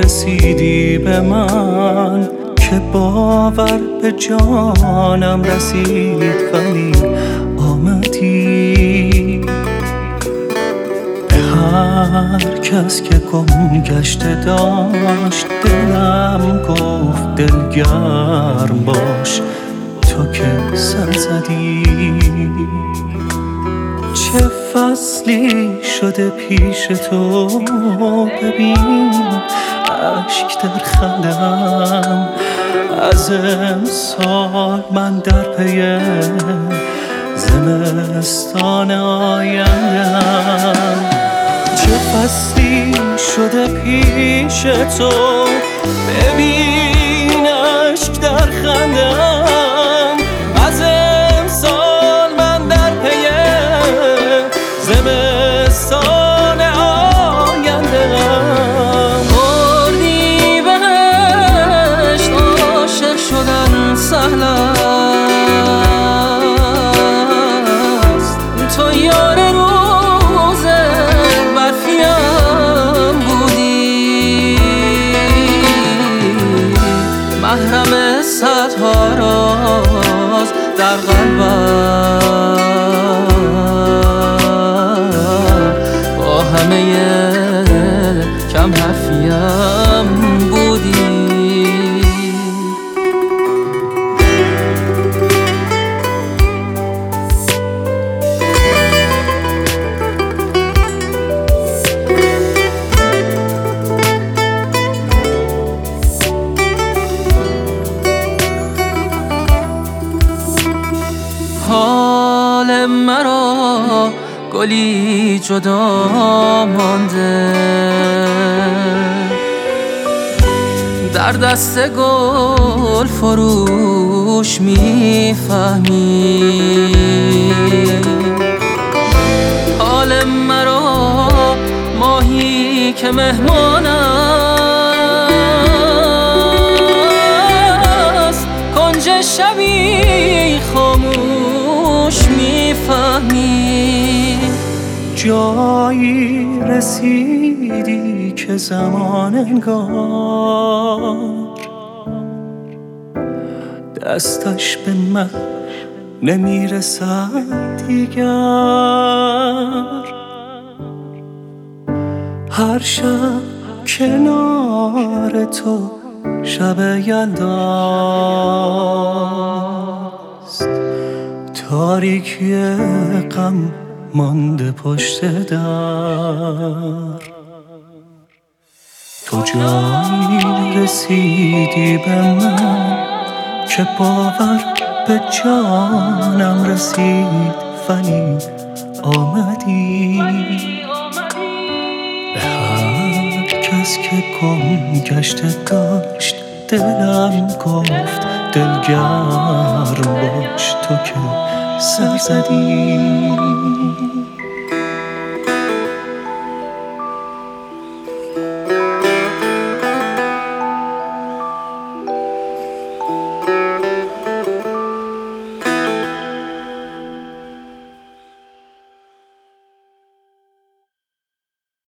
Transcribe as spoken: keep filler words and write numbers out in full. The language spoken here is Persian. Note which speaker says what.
Speaker 1: رسیدی به من که باور به جانم رسید، ولی آمدی. به هر کس که گم گشته داشت دلم گفت دلگرم باش تو که سر زدی. چه فصلی شده پیش تو، ببین اشک در خندم. از امسال من در پی زمستان آیندم. چه فصلی شده پیش تو، ببین اشک در خندم. از امسال من در پی زمستان آیندم.
Speaker 2: بردی بهشت عاشق شدن سهل است، تو یار روز برفیم بودی. محرم صدها راز در قلبم، با همه کم حرفیم بودی. حال مرا گلی جدا مانده، در دست گل فروش میفهمی. حال مرا ماهی که مهمان است، کنج شبی خاموش میفهمی.
Speaker 1: جایی رسیدی که زمان انگار دستش به من نمیرسد دیگر. هر شب کنار تو شب یلداست، تاریکی غم مانده پشت در. تو جایی رسیدی به من که باور به جانم رسید، ولی آمدی. به هر کس که گم گشته داشت دلم گفت دلگرم باش تو که سر زدی.